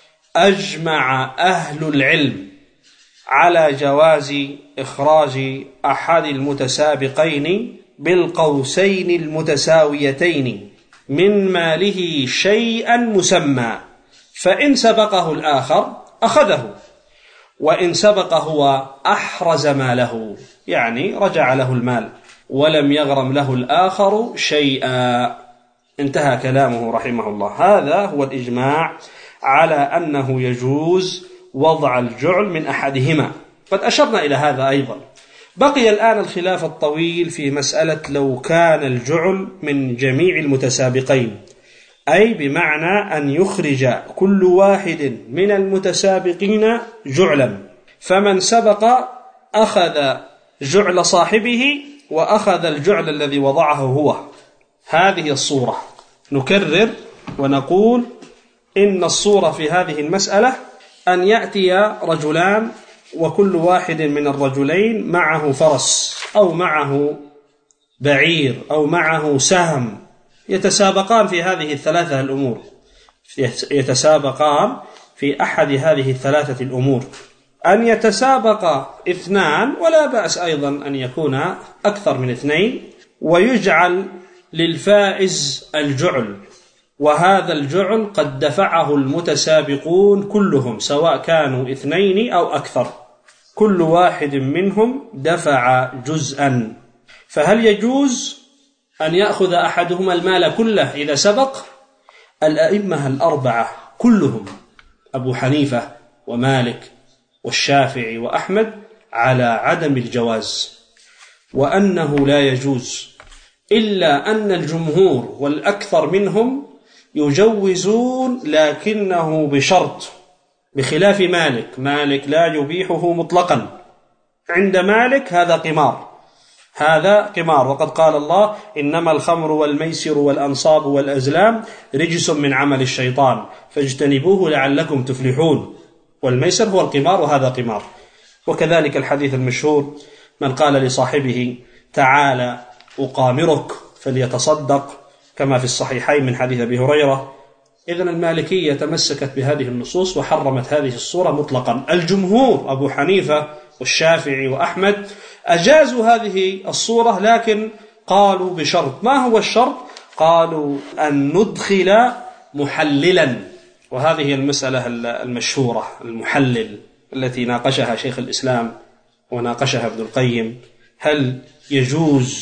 أجمع أهل العلم على جواز إخراج أحد المتسابقين بالقوسين المتساويتين من ماله شيئا مسمى، فإن سبقه الآخر أخذه، وإن سبق هو أحرز ماله، يعني رجع له المال ولم يغرم له الآخر شيئا. انتهى كلامه رحمه الله. هذا هو الإجماع على أنه يجوز وضع الجعل من أحدهما. قد أشرنا إلى هذا أيضا. بقي الآن الخلاف الطويل في مسألة لو كان الجعل من جميع المتسابقين، أي بمعنى أن يخرج كل واحد من المتسابقين جعلا، فمن سبق أخذ جعل صاحبه وأخذ الجعل الذي وضعه هو. هذه الصورة. نكرر ونقول إن الصورة في هذه المسألة أن يأتي رجلان، وكل واحد من الرجلين معه فرس أو معه بعير أو معه سهم، يتسابقان في هذه الثلاثة الأمور، يتسابقان في أحد هذه الثلاثة الأمور. أن يتسابق اثنان ولا بأس أيضا أن يكون أكثر من اثنين، ويجعل للفائز الجعل، وهذا الجعل قد دفعه المتسابقون كلهم سواء كانوا اثنين أو أكثر، كل واحد منهم دفع جزءا. فهل يجوز أن يأخذ أحدهما المال كله إذا سبق؟ الأئمة الأربعة كلهم، أبو حنيفة ومالك والشافعي وأحمد، على عدم الجواز، وأنه لا يجوز، إلا أن الجمهور والأكثر منهم يجوزون، لكنه بشرط، بخلاف مالك لا يبيحه مطلقا. عند مالك هذا قمار، وقد قال الله: إنما الخمر والميسر والأنصاب والأزلام رجس من عمل الشيطان فاجتنبوه لعلكم تفلحون. والميسر هو القمار، وهذا قمار. وكذلك الحديث المشهور: من قال لصاحبه تعالى أقامرك فليتصدق، كما في الصحيحين من حديث أبي هريرة. إذن المالكية تمسكت بهذه النصوص وحرمت هذه الصورة مطلقا. الجمهور أبو حنيفة والشافعي وأحمد أجازوا هذه الصورة، لكن قالوا بشرط. ما هو الشرط؟ قالوا أن ندخل محللا، وهذه المسألة المشهورة المحلل التي ناقشها شيخ الإسلام وناقشها ابن القيم. هل يجوز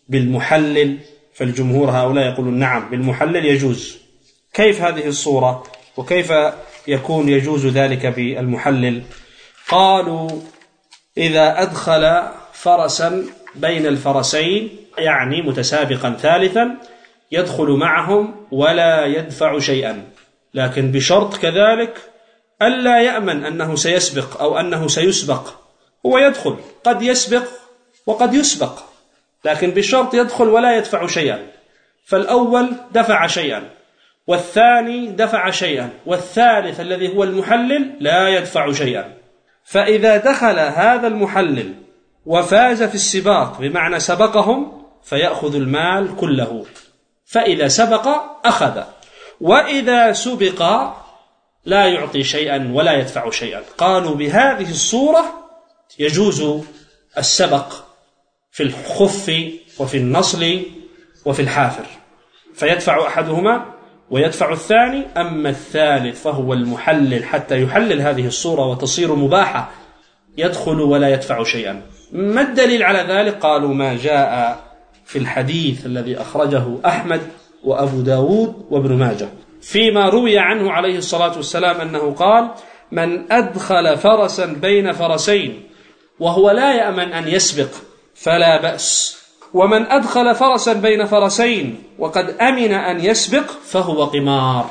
بالمحلل، فالجمهور هؤلاء يقولون نعم بالمحلل يجوز. كيف هذه الصورة وكيف يكون يجوز ذلك بالمحلل؟ قالوا إذا أدخل فرسا بين الفرسين، يعني متسابقا ثالثا، يدخل معهم ولا يدفع شيئا، لكن بشرط كذلك ألا يأمن أنه سيسبق أو أنه سيسبق. هو يدخل، قد يسبق وقد يسبق، لكن بشرط يدخل ولا يدفع شيئا. فالأول دفع شيئا، والثاني دفع شيئا، والثالث الذي هو المحلل لا يدفع شيئا. فإذا دخل هذا المحلل وفاز في السباق، بمعنى سبقهم، فيأخذ المال كله. فإذا سبق أخذ، وإذا سبق لا يعطي شيئا ولا يدفع شيئا. قالوا بهذه الصورة يجوز السبق في الخف وفي النصل وفي الحافر، فيدفع أحدهما ويدفع الثاني. أما الثالث فهو المحلل حتى يحلل هذه الصورة وتصير مباحة، يدخل ولا يدفع شيئا. ما الدليل على ذلك؟ قالوا ما جاء في الحديث الذي أخرجه أحمد وأبو داود وابن ماجه، فيما روي عنه عليه الصلاة والسلام أنه قال: من أدخل فرسا بين فرسين وهو لا يأمن أن يسبق فلا بأس، ومن أدخل فرسا بين فرسين وقد أمن أن يسبق فهو قمار.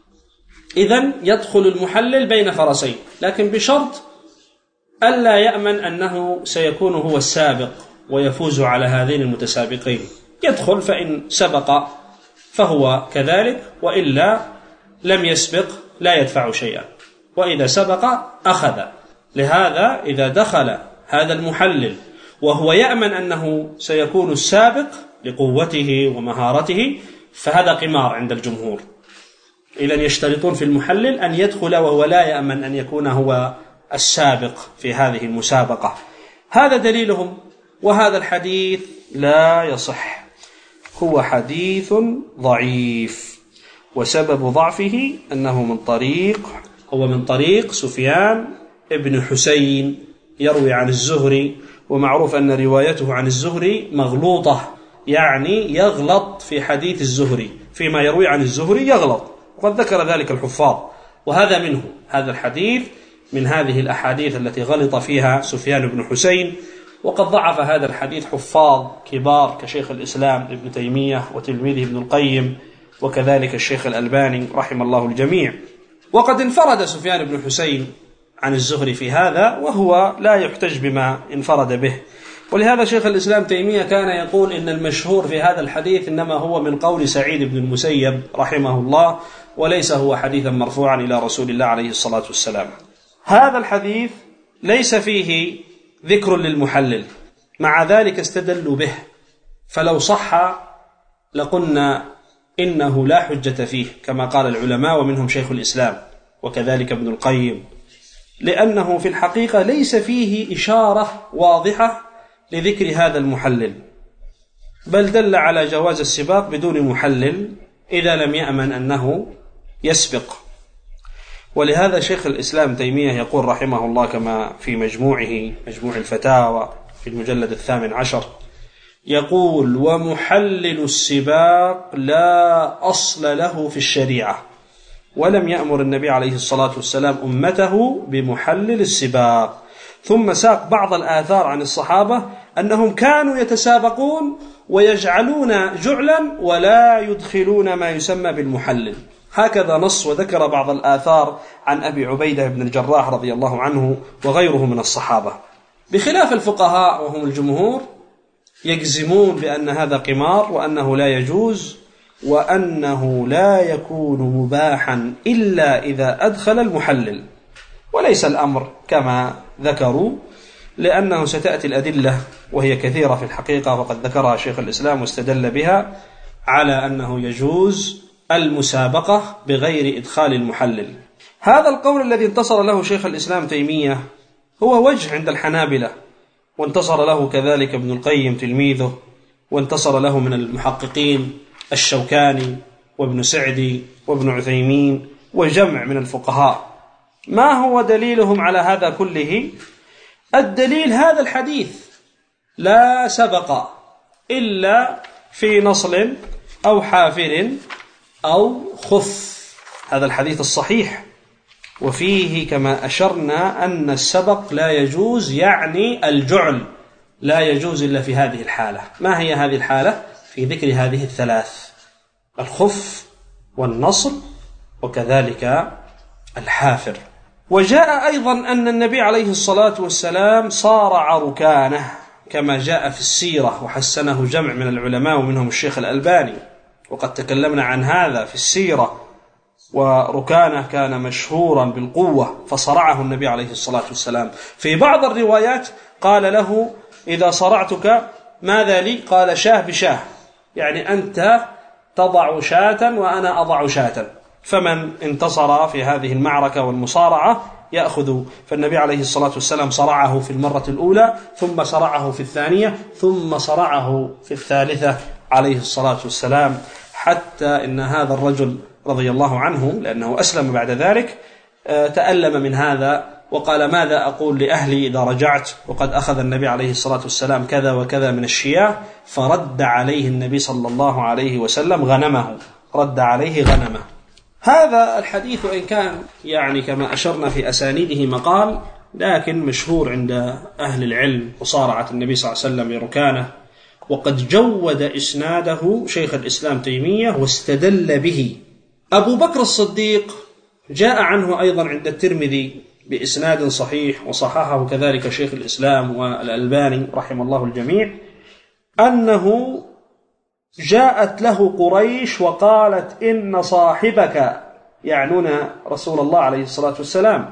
إذن يدخل المحلل بين فرسين، لكن بشرط ألا يأمن أنه سيكون هو السابق ويفوز على هذين المتسابقين. يدخل، فإن سبق فهو كذلك، وإلا لم يسبق لا يدفع شيئا، وإذا سبق أخذ. لهذا إذا دخل هذا المحلل وهو يأمن أنه سيكون السابق لقوته ومهارته، فهذا قمار عند الجمهور. إذن يشترطون في المحلل أن يدخل وهو لا يأمن أن يكون هو السابق في هذه المسابقة. هذا دليلهم. وهذا الحديث لا يصح، هو حديث ضعيف، وسبب ضعفه أنه من طريق سفيان ابن حسين يروي عن الزهري، ومعروف أن روايته عن الزهري مغلوطة، يعني يغلط في حديث الزهري، فيما يروي عن الزهري يغلط، وقد ذكر ذلك الحفاظ، وهذا منه. هذا الحديث من هذه الأحاديث التي غلط فيها سفيان بن حسين، وقد ضعف هذا الحديث حفاظ كبار كشيخ الإسلام ابن تيمية وتلميذه ابن القيم، وكذلك الشيخ الألباني رحم الله الجميع. وقد انفرد سفيان بن حسين عن الزهري في هذا، وهو لا يحتج بما انفرد به. ولهذا شيخ الإسلام تيمية كان يقول إن المشهور في هذا الحديث إنما هو من قول سعيد بن المسيب رحمه الله، وليس هو حديثا مرفوعا إلى رسول الله عليه الصلاة والسلام. هذا الحديث ليس فيه ذكر للمحلل، مع ذلك استدلوا به، فلو صح لقلنا إنه لا حجة فيه كما قال العلماء، ومنهم شيخ الإسلام وكذلك ابن القيم، لأنه في الحقيقة ليس فيه إشارة واضحة لذكر هذا المحلل، بل دل على جواز السباق بدون محلل إذا لم يأمن أنه يسبق. ولهذا شيخ الإسلام تيمية يقول رحمه الله كما في مجموع الفتاوى في المجلد 18، يقول: ومحلل السباق لا أصل له في الشريعة، ولم يأمر النبي عليه الصلاة والسلام أمته بمحلل السباق. ثم ساق بعض الآثار عن الصحابة أنهم كانوا يتسابقون ويجعلون جعلا ولا يدخلون ما يسمى بالمحلل، هكذا نص. وذكر بعض الآثار عن أبي عبيدة بن الجراح رضي الله عنه وغيره من الصحابة، بخلاف الفقهاء وهم الجمهور يجزمون بأن هذا قمار، وأنه لا يجوز، وأنه لا يكون مباحا إلا إذا أدخل المحلل. وليس الأمر كما ذكروا، لأنه ستأتي الأدلة وهي كثيرة في الحقيقة، وقد ذكرها شيخ الإسلام واستدل بها على أنه يجوز المسابقة بغير إدخال المحلل. هذا القول الذي انتصر له شيخ الإسلام تيمية هو وجه عند الحنابلة، وانتصر له كذلك ابن القيم تلميذه، وانتصر له من المحققين الشوكاني وابن سعدي وابن عثيمين وجمع من الفقهاء. ما هو دليلهم على هذا كله؟ الدليل هذا الحديث: لا سبق إلا في نصل أو حافر أو خف. هذا الحديث الصحيح، وفيه كما أشرنا أن السبق لا يجوز، يعني الجعل لا يجوز إلا في هذه الحالة. ما هي هذه الحالة؟ في ذكر هذه الثلاث: الخف والنصل وكذلك الحافر. وجاء أيضا أن النبي عليه الصلاة والسلام صارع ركانه كما جاء في السيرة، وحسنه جمع من العلماء ومنهم الشيخ الألباني، وقد تكلمنا عن هذا في السيرة. وركانه كان مشهورا بالقوة، فصرعه النبي عليه الصلاة والسلام. في بعض الروايات قال له: إذا صرعتك ماذا لي؟ قال: شاه بشاه، يعني أنت تضع شاة وأنا أضع شاة، فمن انتصر في هذه المعركة والمصارعة يأخذ. فالنبي عليه الصلاة والسلام صرعه في المرة الأولى، ثم صرعه في الثانية، ثم صرعه في الثالثة عليه الصلاة والسلام، حتى إن هذا الرجل رضي الله عنه لأنه أسلم بعد ذلك تألم من هذا، وقال: ماذا أقول لأهلي إذا رجعت وقد أخذ النبي عليه الصلاة والسلام كذا وكذا من الشياه؟ فرد عليه النبي صلى الله عليه وسلم غنمه، رد عليه غنمه. هذا الحديث إن كان يعني كما أشرنا في أسانيده مقال، لكن مشهور عند أهل العلم مصارعة النبي صلى الله عليه وسلم لركانه، وقد جود إسناده شيخ الإسلام تيمية واستدل به. أبو بكر الصديق جاء عنه أيضا عند الترمذي بإسناد صحيح، وصححه كذلك شيخ الإسلام والألباني رحم الله الجميع، أنه جاءت له قريش وقالت: إن صاحبك، يعنون رسول الله عليه الصلاة والسلام،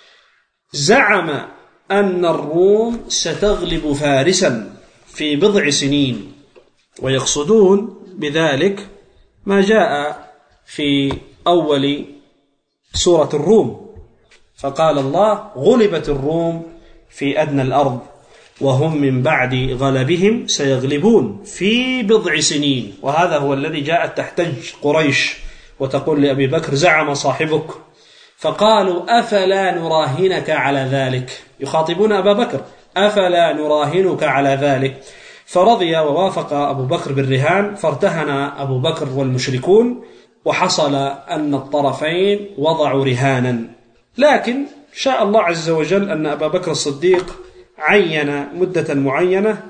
زعم أن الروم ستغلب فارسا في بضع سنين، ويقصدون بذلك ما جاء في أول سورة الروم، فقال الله: غلبت الروم في أدنى الأرض وهم من بعد غلبهم سيغلبون في بضع سنين. وهذا هو الذي جاءت تحتج قريش وتقول لأبي بكر: زعم صاحبك. فقالوا: أفلا نراهنك على ذلك، يخاطبون أبا بكر: أفلا نراهنك على ذلك. فرضي ووافق أبو بكر بالرهان، فارتهن أبو بكر والمشركون، وحصل أن الطرفين وضعوا رهانا. لكن شاء الله عز وجل أن أبا بكر الصديق عين مدة معينة،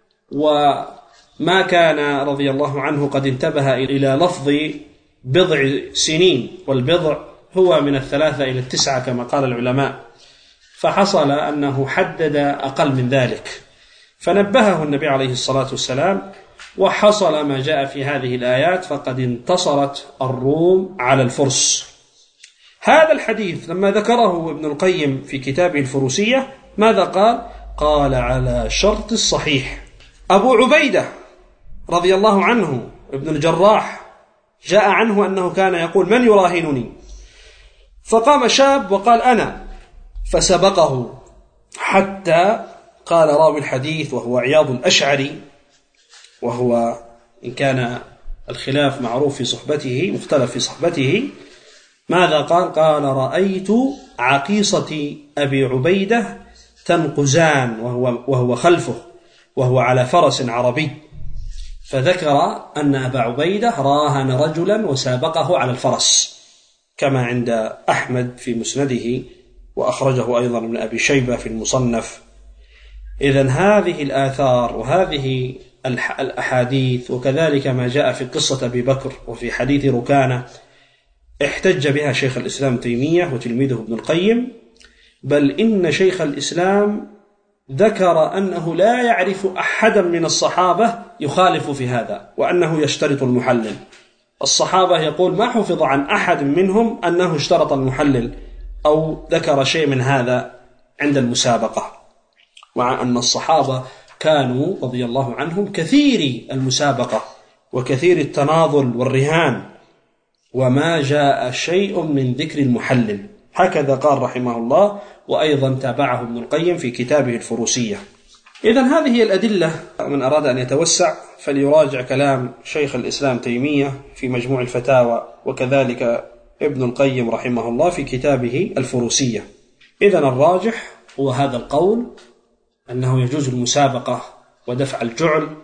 وما كان رضي الله عنه قد انتبه إلى لفظ بضع سنين، والبضع هو من 3 إلى 9 كما قال العلماء، فحصل أنه حدد أقل من ذلك، فنبهه النبي عليه الصلاة والسلام، وحصل ما جاء في هذه الآيات: فقد انتصرت الروم على الفرس. هذا الحديث لما ذكره ابن القيم في كتابه الفروسية ماذا قال؟ قال: على شرط الصحيح. أبو عبيدة رضي الله عنه ابن الجراح جاء عنه أنه كان يقول: من يراهنني؟ فقام شاب وقال: أنا، فسبقه حتى قال راوي الحديث وهو عياض الأشعري، وهو إن كان الخلاف معروف في صحبته مختلف في صحبته، ماذا قال؟ قال: رأيت عقيصة أبي عبيدة تنقزان وهو خلفه وهو على فرس عربي، فذكر أن أبا عبيدة راهن رجلا وسابقه على الفرس، كما عند أحمد في مسنده، وأخرجه أيضا من أبي شيبة في المصنف. إذن هذه الآثار وهذه الأحاديث، وكذلك ما جاء في قصة أبي بكر وفي حديث ركانة، احتج بها شيخ الإسلام تيمية وتلميذه ابن القيم، بل إن شيخ الإسلام ذكر أنه لا يعرف أحدا من الصحابة يخالف في هذا، وأنه يشترط المحلل. الصحابة يقول ما حفظ عن أحد منهم أنه اشترط المحلل أو ذكر شيء من هذا عند المسابقة، مع أن الصحابة كانوا رضي الله عنهم كثير المسابقة وكثير التناضل والرهان، وما جاء شيء من ذكر المحلل. هكذا قال رحمه الله، وأيضا تابعه ابن القيم في كتابه الفروسية. إذن هذه هي الأدلة، من أراد أن يتوسع فليراجع كلام شيخ الإسلام تيمية في مجموع الفتاوى، وكذلك ابن القيم رحمه الله في كتابه الفروسية. إذن الراجح هو هذا القول، أنه يجوز المسابقة ودفع الجعل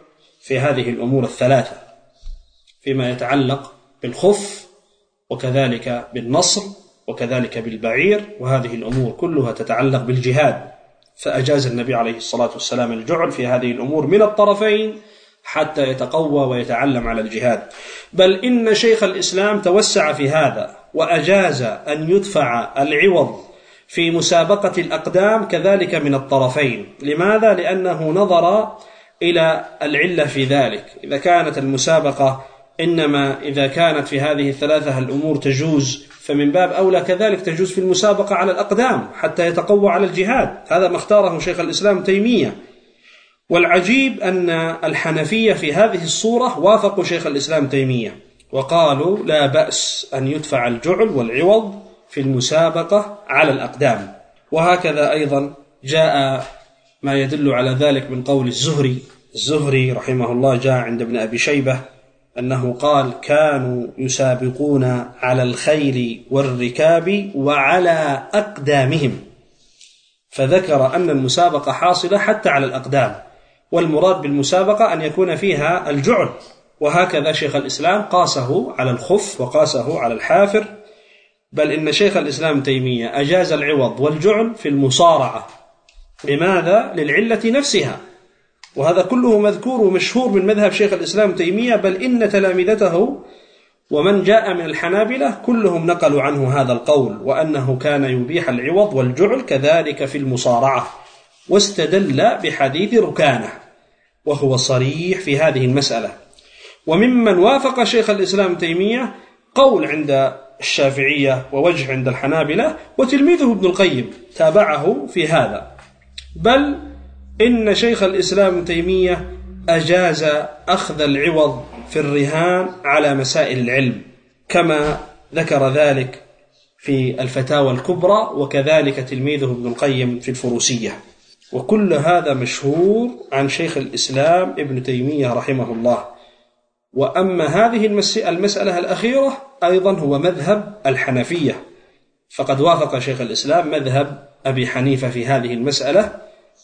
في هذه الأمور الثلاثة، فيما يتعلق بالخف وكذلك بالنصر وكذلك بالبعير، وهذه الأمور كلها تتعلق بالجهاد، فأجاز النبي عليه الصلاة والسلام الجعل في هذه الأمور من الطرفين حتى يتقوى ويتعلم على الجهاد. بل إن شيخ الإسلام توسع في هذا وأجاز أن يدفع العوض في مسابقة الأقدام كذلك من الطرفين. لماذا؟ لأنه نظر إلى العلة في ذلك. إذا كانت المسابقة إنما إذا كانت في هذه الثلاثة الأمور تجوز، فمن باب أولى كذلك تجوز في المسابقة على الأقدام حتى يتقوى على الجهاد. هذا ما اختاره شيخ الإسلام تيمية. والعجيب أن الحنفية في هذه الصورة وافقوا شيخ الإسلام تيمية وقالوا لا بأس أن يدفع الجعل والعوض في المسابقة على الأقدام. وهكذا أيضا جاء ما يدل على ذلك من قول الزهري رحمه الله، جاء عند ابن أبي شيبة أنه قال كانوا يسابقون على الخيل والركاب وعلى أقدامهم، فذكر أن المسابقة حاصلة حتى على الأقدام، والمراد بالمسابقة أن يكون فيها الجعل. وهكذا شيخ الإسلام قاسه على الخف وقاسه على الحافر. بل إن شيخ الإسلام تيمية أجاز العوض والجعل في المصارعة. لماذا؟ للعلة نفسها. وهذا كله مذكور ومشهور من مذهب شيخ الإسلام تيمية، بل إن تلامذته ومن جاء من الحنابلة كلهم نقلوا عنه هذا القول، وأنه كان يبيح العوض والجعل كذلك في المصارعة، واستدل بحديث ركانة وهو صريح في هذه المسألة. وممن وافق شيخ الإسلام تيمية قول عند الشافعية ووجه عند الحنابلة، وتلميذه ابن القيم تابعه في هذا. بل إن شيخ الإسلام تيمية أجاز أخذ العوض في الرهان على مسائل العلم، كما ذكر ذلك في الفتاوى الكبرى، وكذلك تلميذه ابن القيم في الفروسية. وكل هذا مشهور عن شيخ الإسلام ابن تيمية رحمه الله. وأما هذه المسألة الأخيرة أيضا هو مذهب الحنفية، فقد وافق شيخ الإسلام مذهب أبي حنيفة في هذه المسألة.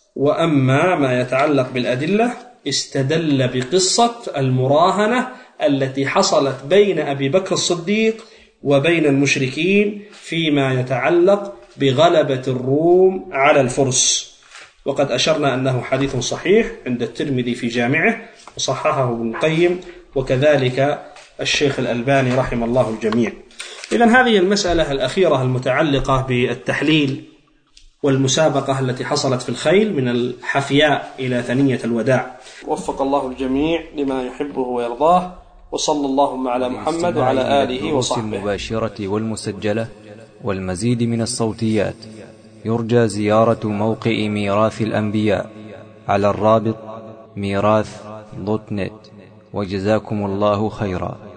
وأما ما يتعلق بالأدلة استدل بقصة المراهنة التي حصلت بين أبي بكر الصديق وبين المشركين فيما يتعلق بغلبة الروم على الفرس، وقد أشرنا أنه حديث صحيح عند الترمذي في جامعه وصححه ابن القيم وكذلك الشيخ الألباني رحم الله الجميع. إذن هذه المسألة الأخيرة المتعلقة بالتحليل والمسابقة التي حصلت في الخيل من الحفياء إلى ثنية الوداع. وفق الله الجميع لما يحبه ويرضاه، وصلى اللهم على محمد وعلى آله وصحبه. المباشرة والمسجلة والمزيد من الصوتيات يرجى زيارة موقع ميراث الأنبياء على الرابط ميراث.net. وجزاكم الله خيرا.